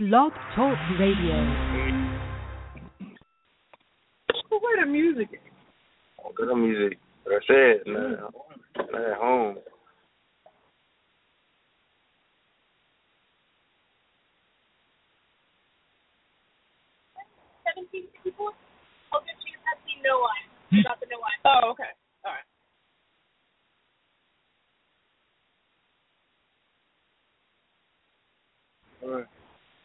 Blog Talk Radio. Where the music is? Oh, good music. Like I said, man, I'm at home. People, I'll get you Pepsi no ice. Got the no ice. Oh, okay. All right. All right.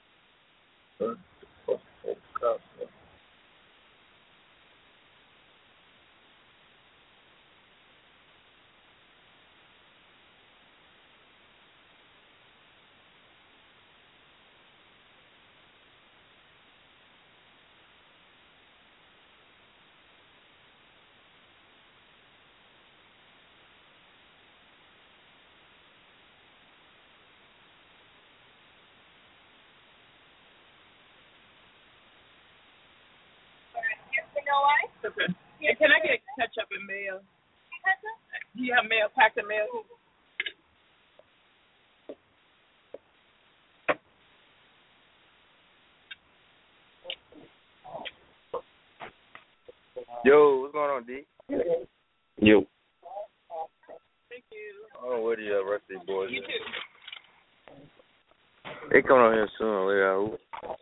No ice. Okay. Yeah, can I get ketchup and mayo? Ketchup? Do you have mayo? Packed of mayo? Yo, what's going on, D? Yo. Thank you. Oh, where the rest of these boys You at? too. They coming on here soon. Later.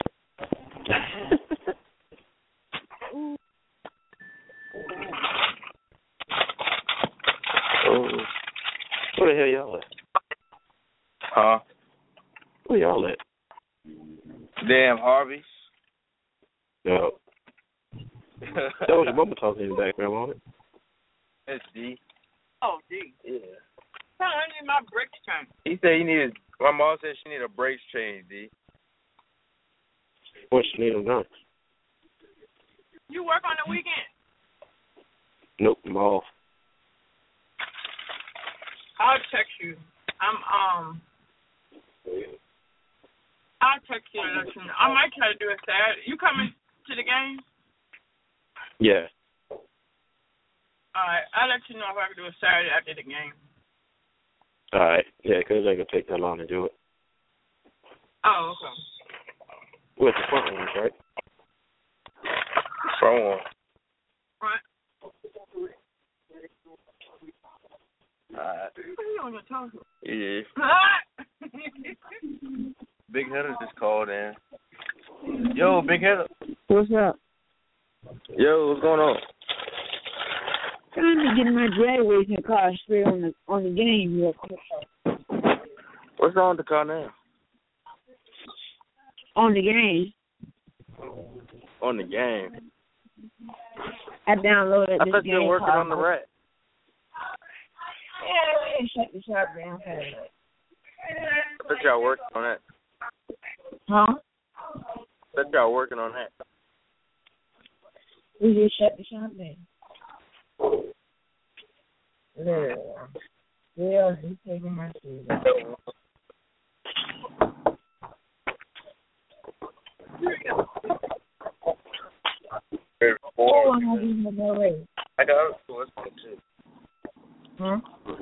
Oh. Where the hell y'all at? Huh? Where y'all at? Damn, Harvey's. No. That was your mama talking in the background, wasn't it? It's D. Oh, gee. Yeah. I need my brakes changed. He said he needed. My mom said she needed a brakes change, D. What, she need them done? You work on the weekend? Nope, I'm off. I'll text you. I'll text you and let you know. I might try to do it Saturday. You coming to the game? Yeah. All right. I'll let you know if I can do it Saturday after the game. All right. Yeah, 'cause it ain't going to take that long to do it. Oh, okay. We're at the front ones, right? Front one. Right. Alright. What are you on your tongue? Yeah. Big Header just called in. Yo, Big Header. What's up? Yo, what's going on? Trying to get my drag racing car straight on the game real quick. What's wrong with the car now? On the game. On the game. I downloaded I this thought game. you were working on the rack. Yeah, shut the shop down. I thought y'all working on that. Huh? I thought y'all working on that. We just shut the shop down. Yeah, he's taking my shoes. Oh, I'm not even no way. I got other stores too. Huh?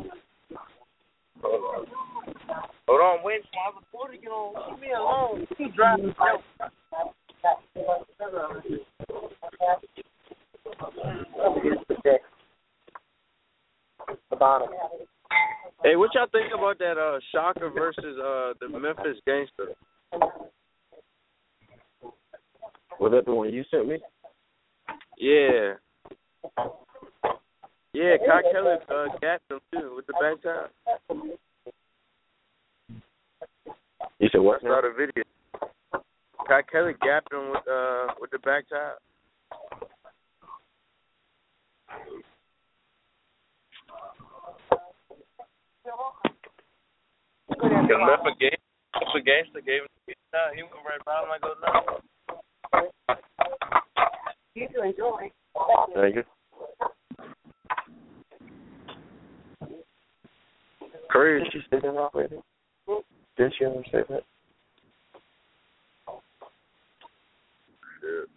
Hold on, wait for my reporter to get on. Leave me alone. You driving. The bottom. Hey, what y'all think about that Shaka versus the Memphis Gangster? Was that the one you sent me? Yeah. Yeah, Kai Kelly gapped him too with the back tie. You said what? I saw the video. Kai Kelly gapped him with the back tie. The Memphis Gangster gave him the tie. He went right by him like, oh no. You to enjoy. Thank you. Crazy. Did she say that already? Did she ever say that? Shit.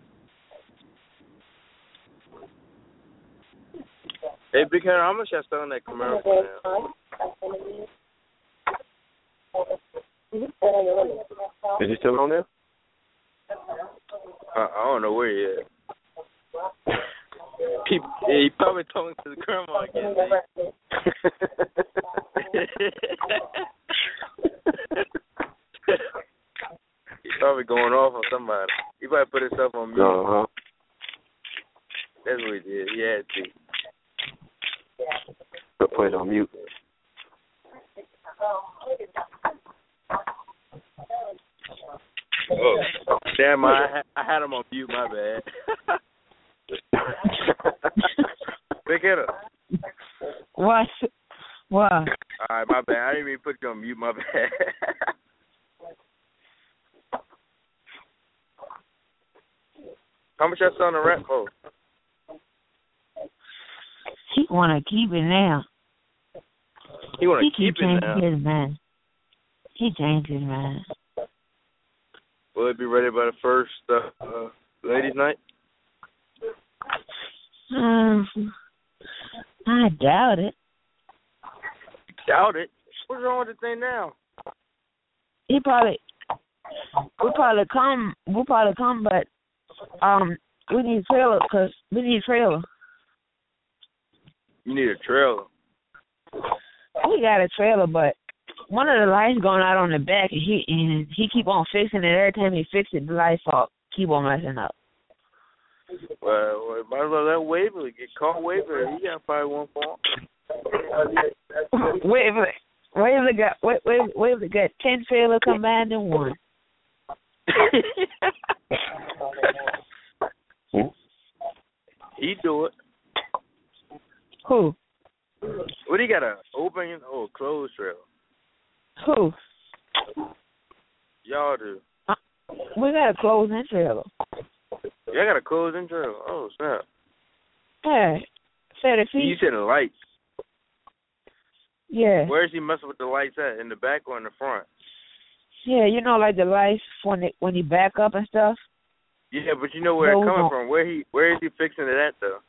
Hey, Big Hair, how much y'all selling that Camaro for now? Is he still on there? I don't know where he is. He probably talking to the grandma again. He's probably going off on somebody. He probably put himself on mute. Uh-huh. That's what he did. He had to. Put it on mute. Oh, damn! I had him on mute. My bad. Big hitter. What? What? All right, my bad. I didn't even put you on mute. My bad. How much I selling the rent for? He want to keep it now. He want to keep it now. His mind. He changed his mind. Will it be ready by the first ladies' night? I doubt it. Doubt it. What's wrong with the thing now? We'll probably come, but we need a trailer because we need a trailer. You need a trailer. We got a trailer, but one of the lights going out on the back, and he keep on fixing it. Every time he fix it, the lights keep on messing up. Well, might as well let Waverly get caught. Waverly, he got probably one for him. Waverly got 10 trailers combined in one. He do it. Who? What, he got a open or closed trailer? Who? Y'all do. We got a closed-in trailer. Y'all got a closed-in trailer? Oh, snap. Yeah. 30 feet. You said the lights. Yeah. Where is he messing with the lights at? In the back or in the front? Yeah, you know, like the lights when he back up and stuff. Yeah, but you know where it's coming from. Where is he fixing it at though?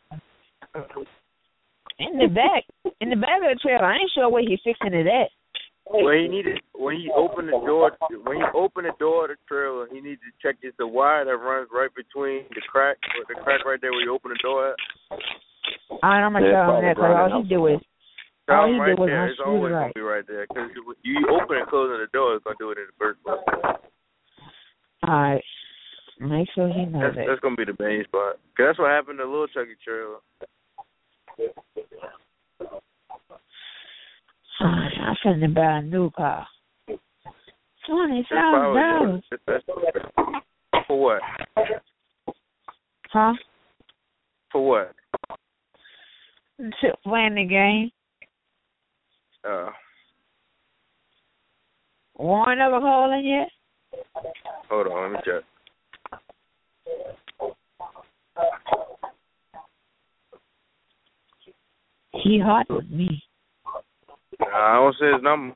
In the back of the trailer. I ain't sure where he's fixing it at. When he opened the door of the trailer, he needs to check is the wire that runs right between the crack right there where you open the door at. I'm gonna tell him that because all he did was right there. It's always gonna be right there because you open and closing the door, it's gonna do it in the first place. All right, make sure he knows that. That's gonna be the main spot. Cause that's what happened to Little Chucky trailer. I'm finna buy a new car. $20,000. For what? Huh? For what? Playing the game. Warren ever calling yet? Hold on, let me check. He hot with me. I don't say his number.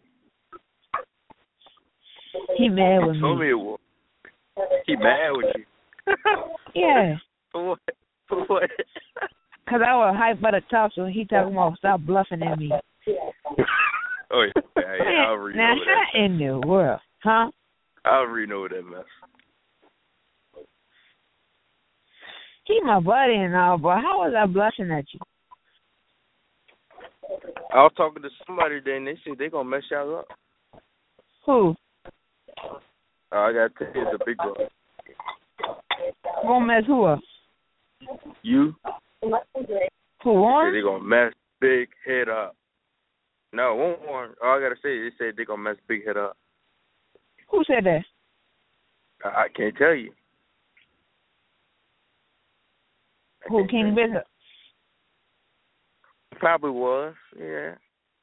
He mad with me. Told me it was. He mad with you. Yeah. For what? For what? Because I was hyped by the talk, so he talking about stop bluffing at me. Oh, yeah, I already now, know that. how in the world? Huh? I already know that mess. He my buddy and all, but how was I blushing at you? I was talking to somebody today, and they said they going to mess y'all up. Who? I got to tell you, it's a big one. Gonna mess who up? You? Who, Warren? They going to mess Big Head up. No, won't Warren. All I got to say is they said they going to mess Big Head up. Who said that? I can't tell you. Who, King Bishop? Probably was, yeah.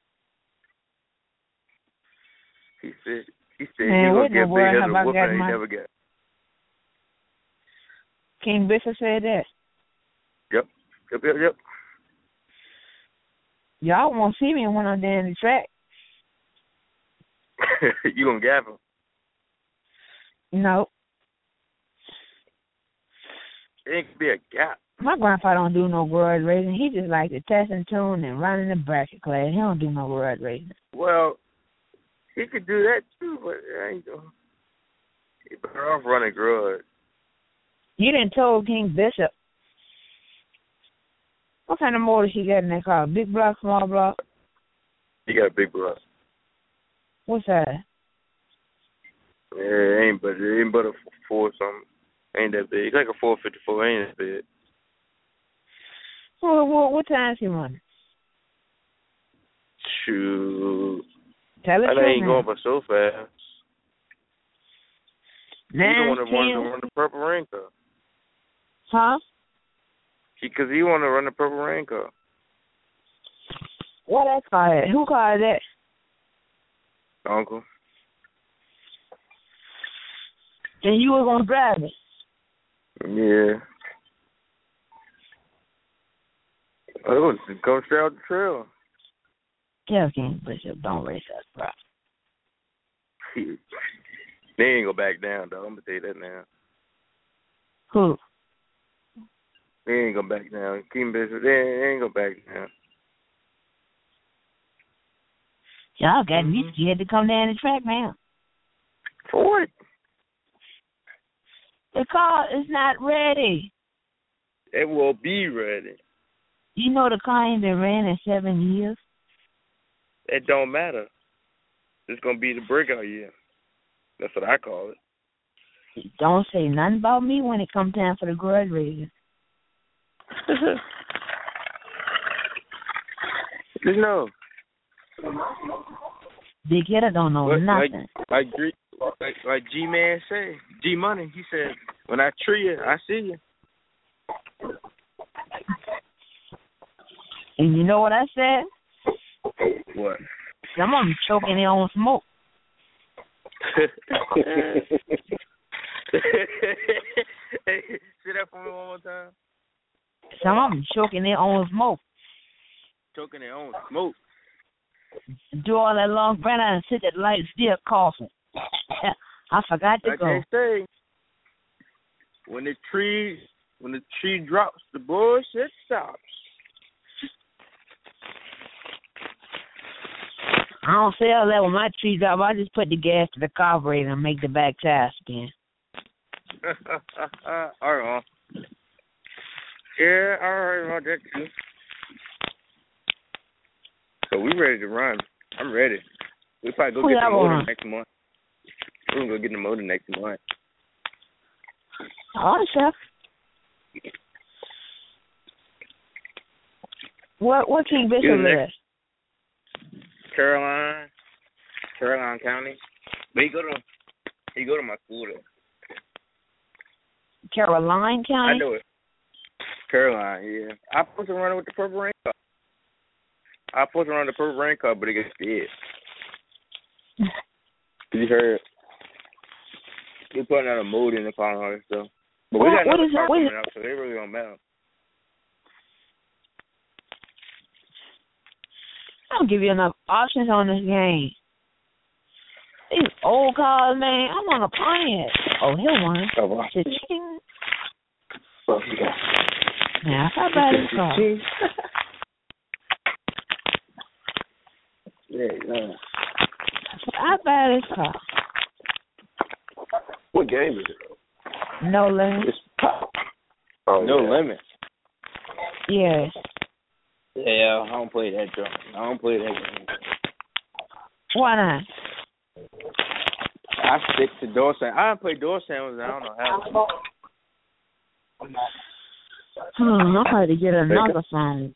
He said he's gonna get Big Head a whooping and he never got. King Bishop said that. Yep. Y'all won't see me when I'm down the track. You gonna gap him? No. It ain't be a gap. My grandpa don't do no garage racing. He just like to test and tune and run in the bracket class. He don't do no garage racing. Well, he could do that too, but off running grudge. You done told King Bishop. What kind of motor she got in that car? Big block, small block? He got a big block. What's that? Yeah, it ain't but a 4 something. Ain't that big. It's like a 454. Ain't that big. Well, what time she running? Shoot. Tell us. I ain't going by so fast. He don't want to 9, run the Purple Rain car. Huh? Because he want to run the Purple Rain car. What that car is? Who car is that? Uncle. Then you were going to drive it. Yeah. Oh, go straight out the trail. Tell King Bishop, don't race us, bro. They ain't go back down, though. I'm going to tell you that now. Who? They ain't go back down. King Bishop, they ain't go back down. Y'all got me scared to come down the track now. For what? The car is not ready. It will be ready. You know the car ain't been ran in 7 years. It don't matter. It's going to be the breakout year. That's what I call it. Don't say nothing about me when it comes time for the grudge raising. Just know. Big hitter don't know nothing. Like G-Man say, G-Money, he said, when I tree you, I see you. And you know what I said? What? Some of them choking their own smoke. Hey, say that for me one more time. Some of them choking their own smoke. Choking their own smoke. Do all that long run out and sit at light still coughing. I forgot to go. I can't say. When the tree drops, the bullshit stops. I don't say all that when my tree drop. I just put the gas to the carburetor and make the back tire spin. All right. Yeah, all right about that too. So we ready to run. I'm ready. We probably go get the motor next month. We're gonna go get the motor next month. Oh, chef. What King Bishop is? Caroline County. But he go to my school there. Caroline County? I know it. Caroline, yeah. I'm supposed to run it with the Purple Rain car. I'm supposed to run the Purple Rain car, but it gets dead. You heard? We're putting out a mood in the car and all that stuff. But we got another car coming out, so they really don't matter. I don't give you enough options on this game. These old cars, man, I want to play it. Oh, he'll want it. Oh, wow. Cha-ching. Well, you got Yeah, how about this car? Yeah. How about this car? What game is it? No limit. It's pop. Oh, no limit. Yes. Yeah, I don't play that drum. I don't play that game. Why not? I stick to door sandwich. I don't play door sandwiches. I don't know how. I'm going to get another phone.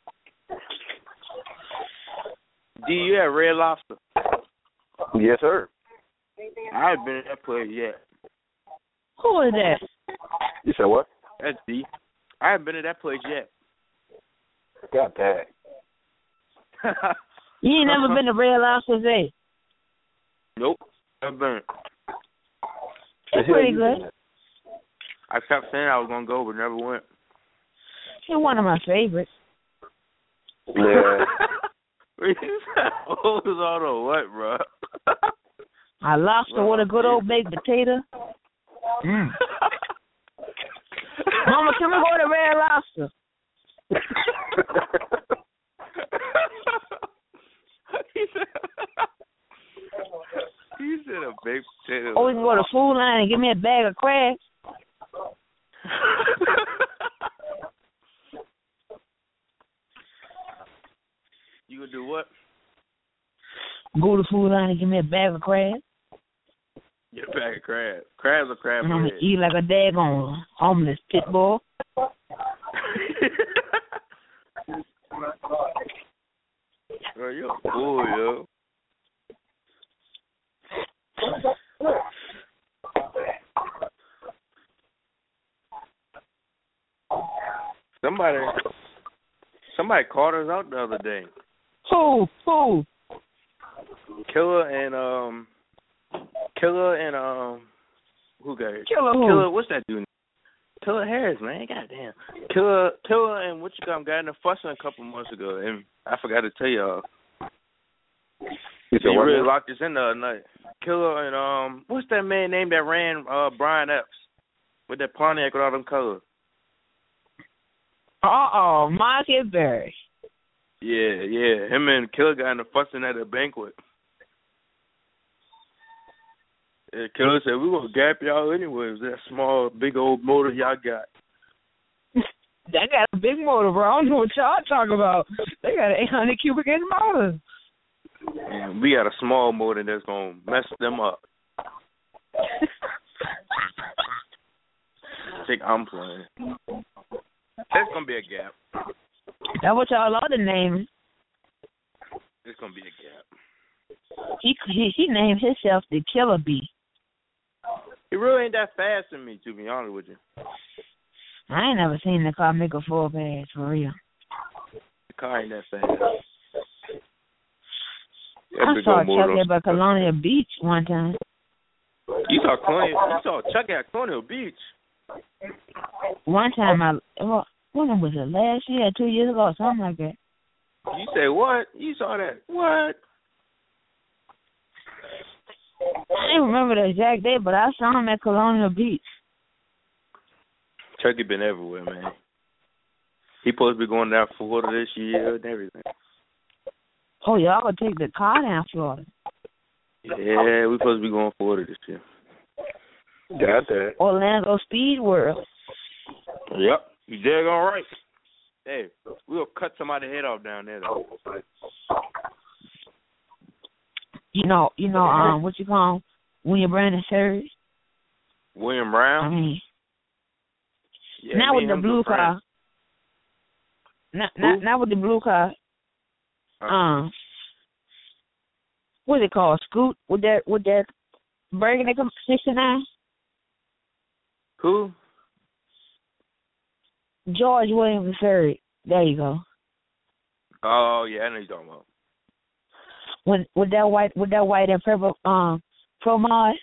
D, you have Red Lobster? Yes, sir. I haven't been in that place yet. Who is that? You said what? That's D. I haven't been to that place yet. Got that. You ain't never been to Red Lobster's, eh? Nope. Never been. It's pretty good. I kept saying I was going to go, but never went. It's one of my favorites. Yeah. What was all the what, bro? A lobster with a good old baked potato. Mama, can we go to Red Lobster? He said a baked Or we can go to Food Line and give me a bag of crabs. You gonna do what? Go to Food Line and give me a bag of crabs. Get a bag of crabs. Crabs or crab And I'm bread? gonna eat like a daggone homeless pit bull. Bro, you a fool, yo. Somebody called us out the other day. Who? Killer and who got it? Killer who? Killer, what's that dude? Killer Harris, man. Goddamn. Killer and what you got in a fussing a couple months ago, and I forgot to tell y'all. He really locked us in the other night. Killer and what's that man name that ran Brian Epps with that Pontiac with all them colors? Marcus Berry. Yeah. Him and Killer got in a fussing at a banquet. Yeah, Killer said, we gonna gap y'all anyways. That small, big old motor y'all got. They got a big motor, bro. I don't know what y'all talking about. They got an 800 cubic inch motor. And we got a small motor that's gonna mess them up. I think I'm playing. There's gonna be a gap. That's what y'all ought to name. There's gonna be a gap. He named himself the Killer Bee. He really ain't that fast in me, to be honest with you. I ain't never seen the car make a full pass for real. The car ain't that fast. I saw Chuck at Colonial Beach one time. You saw Chuck at Colonial Beach? One time when was it, last year or 2 years ago or something like that? You say what? You saw that? What? I didn't remember the exact day, but I saw him at Colonial Beach. Chucky been everywhere, man. He supposed to be going down Florida this year and everything. Oh, y'all gonna take the car down Florida? Yeah, we supposed to be going Florida this year. Got that. Orlando Speed World. Yep, you dead all right. Hey, we'll cut somebody's head off down there, though. You know, what you call him? William Brandon Series? William Brown? I mean, yeah, not with the blue car. Not with the blue car. What's it called? Scoot with that burgundy 69? Who? George Williams III. There you go. Oh yeah, I know you're talking about. With that white and purple Pro Mod.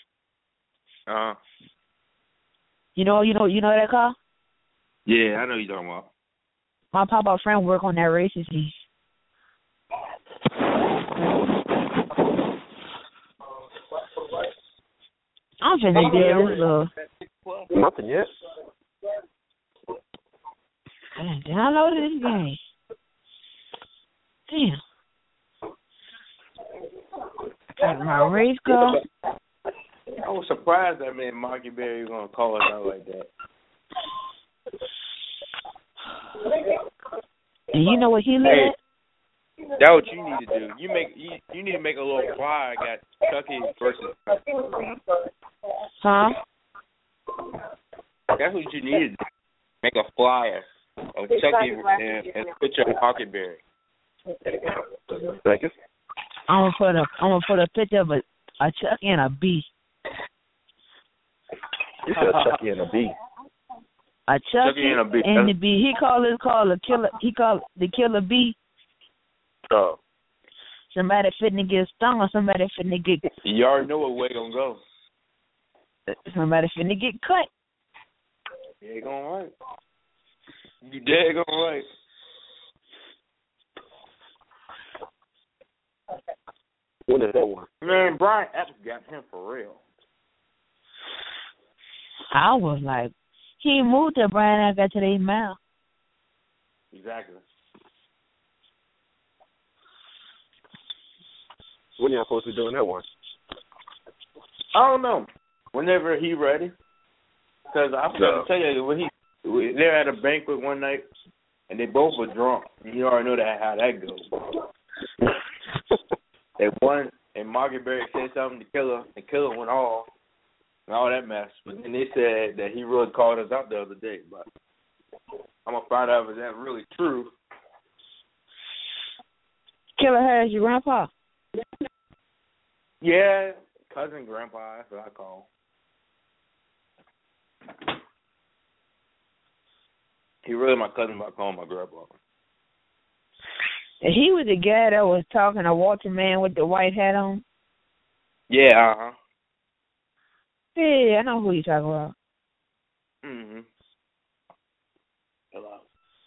You know that car? Yeah, I know you're talking about. My pop-up friend work on that racing team. I'm finna do this little. Nothing yet. I downloaded this game. Damn. Got my race car. I was surprised that man Marky Berry was gonna call us out like that. And you know what he Hey, at? that's what you need to do. You need to make a little flyer. Got Chucky versus. Huh? That's what you need to do. Make a flyer of Chucky and a picture of Marky Berry. Second. I'm gonna put a picture of a Chucky and a bee. You said Chucky and a bee. A Chucky and a bee. And the bee. He called the killer. He called the killer bee. Oh. Somebody fitting to get stung or somebody fitting to get. You already know what way gonna go. Somebody fitting to get cut. Yeah, you going right. You dead going right. When is that one? Man, Brian Epps got him for real. I was like, he moved to Brian. I got to the email. Exactly. When y'all supposed to be doing that one? I don't know. Whenever he ready. Because I forgot to tell you, they're at a banquet one night, and they both were drunk. And you already know how that goes. They won, and Margaret said something to Killer, and Killer went off, and all that mess. But then they said that he really called us out the other day. But I'm going to find out if that's really true. Killer Harris, your grandpa? Yeah, cousin, grandpa, that's what I call him. He really my cousin, but I call him my grandpa. And he was the guy that was talking to Walter Man with the white hat on? Yeah, uh-huh. Yeah, I know who you're talking about. Mm-hmm. Hello.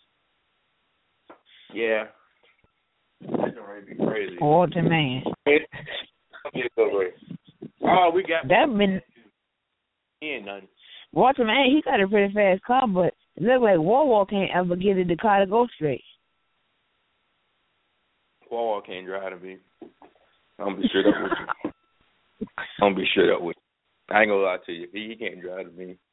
Yeah. That's gonna be crazy. Walter Man. Oh, we got that been. He ain't nothing. Walter Man, he got a pretty fast car, but it look like Wawa can't ever get in the car to go straight. Wawa can't drive to me. I'm gonna be straight up with you. I'm gonna be straight up with you. I ain't gonna lie to you. He can't drive to me.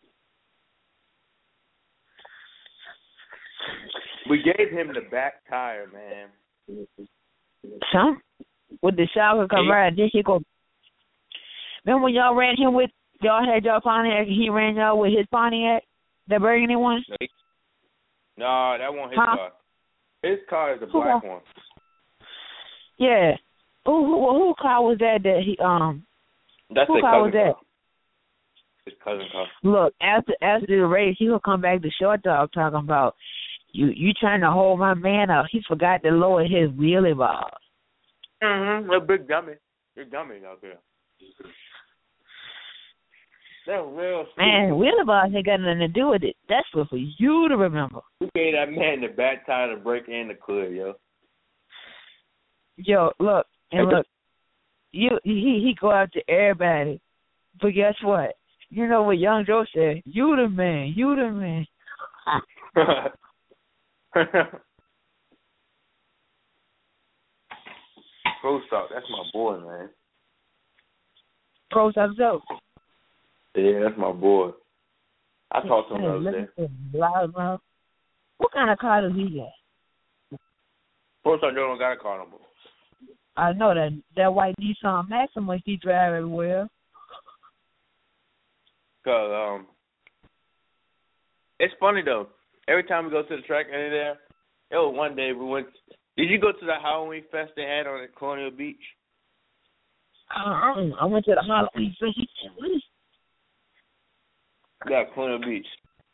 We gave him the back tire, man. Some? With the shower come right, then he go. Remember when y'all ran him with, y'all had y'all Pontiac and he ran y'all with his Pontiac? The burgundy one? No, that wasn't his car. His car is the black one. Yeah. Who car was that he, That's who car was that? His cousin car. Look, after the race, he will come back to Short Dog talking about, you trying to hold my man up. He forgot to lower his wheelie bars. Mm-hmm. A big dummy. Big dummy out there. That's real stupid. Man, wheelie bars ain't got nothing to do with it. That's for you to remember. We gave that man the back tire, the brake, and the clear, yo. Yo, look, and look. He go out to everybody. But guess what? You know what Young Joe said? You the man. You the man. Pro Stock, that's my boy, man. Pro Stock Joe. Yeah, that's my boy. I talked to him the other day. Loud. What kind of car does he got? Pro Stock Joe don't got a car no more. I know that white Nissan Maxima he drive everywhere. Cause it's funny though. Every time we go to the track and there, one day we went. Did you go to the Halloween fest they had on Colonial Beach? I went to the Halloween fest. Yeah, Colonial Beach.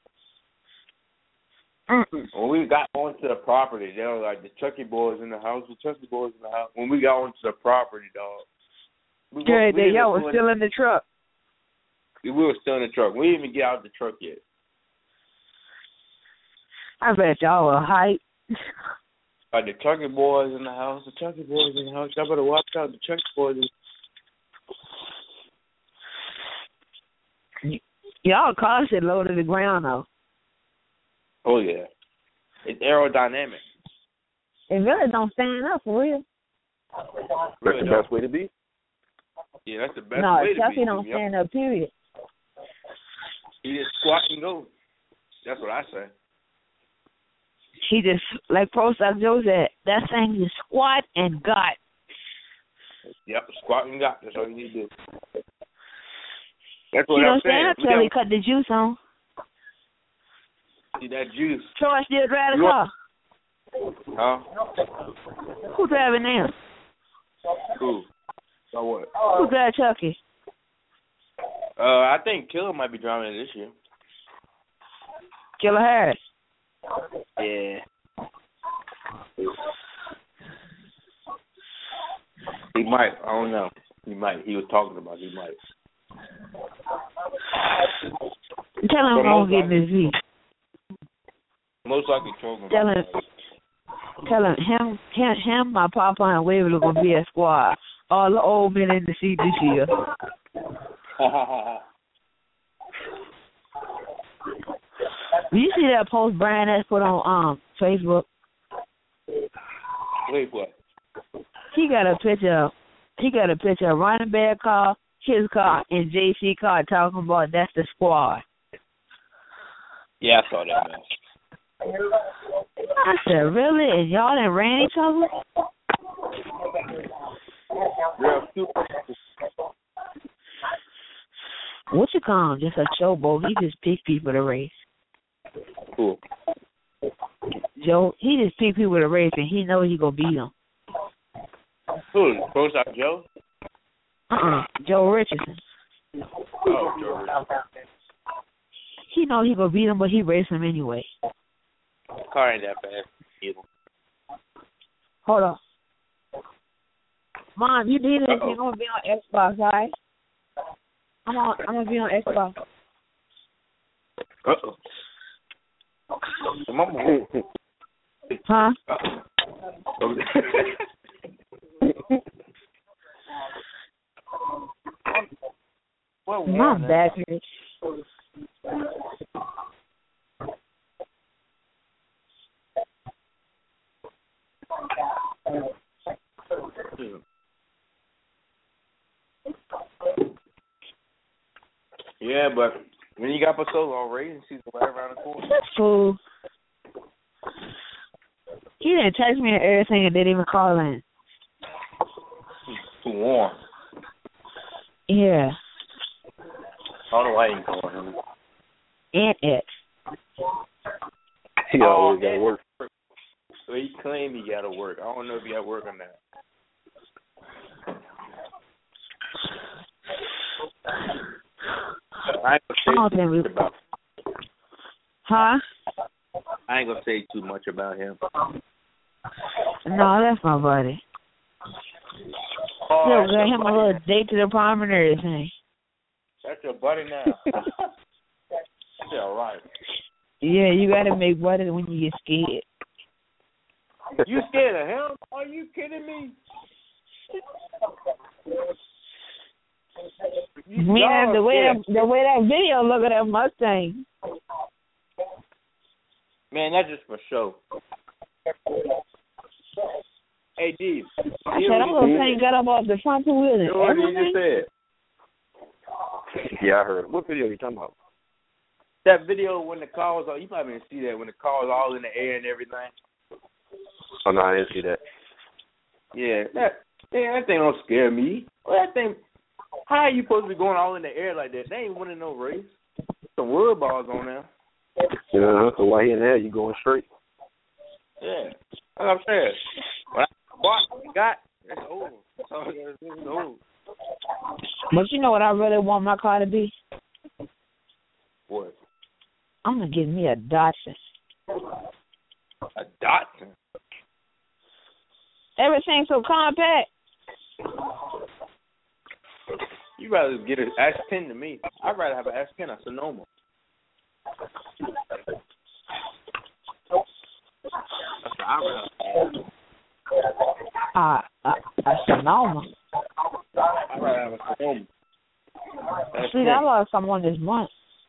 When we got onto the property, they were like the Chucky boys in the house. The Chucky boys in the house. When we got onto the property, dog. Y'all was still in the truck. We were still in the truck. We didn't even get out of the truck yet. I bet y'all were hype. Like the Chucky boys in the house. The Chucky boys in the house. Y'all better watch out. The Chucky boys. Y'all car shit low to the ground though. Oh yeah, it's aerodynamic. It really don't stand up for real. That's the best way to be. Yeah, that's the best way to be. No, Chucky don't stand up. Period. He just squat and go. That's what I say. He just, like Pro Stock Joe said, that thing just squat and got. Yep, squat and got. That's all you need to do. That's what I'm saying. He don't stand up till he cut the juice on. See that juice. Troy still drive the car. Huh? Who driving now? Who? So what? Who drive Chucky? I think Killer might be driving it this year. Killer Harris. Yeah. He might. I don't know. He might. He was talking about he might. Tell him I'm going to get this V. Most likely talking Tell him, my papa and Waverly are going to be a squad. All the old men in the seat this year. You see that post Brian has put on Facebook? Wait, what? He got a picture of running back car, his car and JC car talking about that's the squad. Yeah, I saw that, man. I said, really? And y'all done ran each other? Real super. What you call him? Just a showboat. He just pick people to race. Cool. Joe, he just pick people to race, and he knows he gonna beat them. Who? Pro Shop Joe? Joe Richardson. Oh, Joe Richardson. He knows he gonna beat him, but he race him anyway. Car ain't that fast either. Hold on. Mom, you need anything? I'm gonna be on Xbox, alright? I'm gonna be on Xbox. Uh-oh. Huh? Mom back here. Yeah, but when you got for so long, racing season right around the corner. Fool. He didn't text me and everything and didn't even call in. Too warm. Yeah. I don't know why he ain't calling him. And X. He always got to work. So he claimed he got to work. I don't know if he got to work on that. I ain't gonna say too much about him. No, that's my buddy. Yo, got him a little date to the prom and everything. That's your buddy now. That's all right. Yeah, you gotta make buddies when you get scared. You scared of him? Are you kidding me? Man, the way that video look at that Mustang. Man, that's just for show. Hey, D. I said, that little thing got up off the front two wheels. You know what he just said? Yeah, I heard. What video are you talking about? That video when the car was all, you probably didn't see that, when the car was all in the air and everything. Oh, no, I didn't see that. Yeah, that thing don't scare me. Well, that thing, how are you supposed to be going all in the air like that? They ain't winning no race. Some wood balls on there. Yeah, so why he in there? You going straight? Yeah, like I'm saying. When I got, it's over. It's over. But you know what I really want my car to be? What? I'm gonna get me a Datsun. A Datsun? Everything's so compact. You rather get an S10 to me. I'd rather have an S10 or Sonoma. That's what I'd rather have. A Sonoma. I'd rather have a Sonoma. See, I lost someone this month.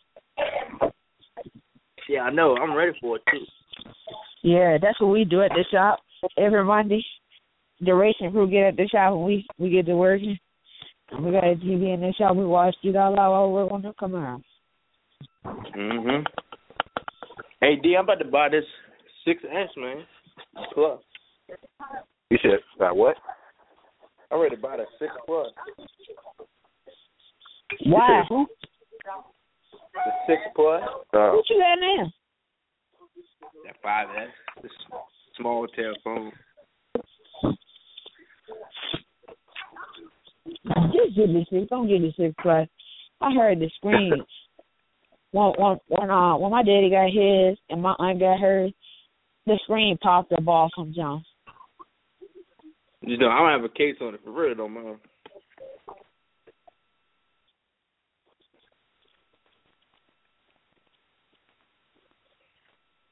Yeah, I know. I'm ready for it, too. Yeah, that's what we do at the shop every Monday. The racing crew get at the shop and we get to working. We got a TV in the shop. We watch it all out while we're going to come around. Mhm. Hey, D, I'm about to buy this 6S, man. Plus. You said about what? I'm ready to buy the 6 Plus. Why? Who? The 6 Plus. What you got now? That 5S. The small telephone. Just give me 6. Don't give me 6 Plus. I heard the screams. when my daddy got his and my aunt got hers, the screen popped up off from John. You know, I don't have a case on it for real, though, man.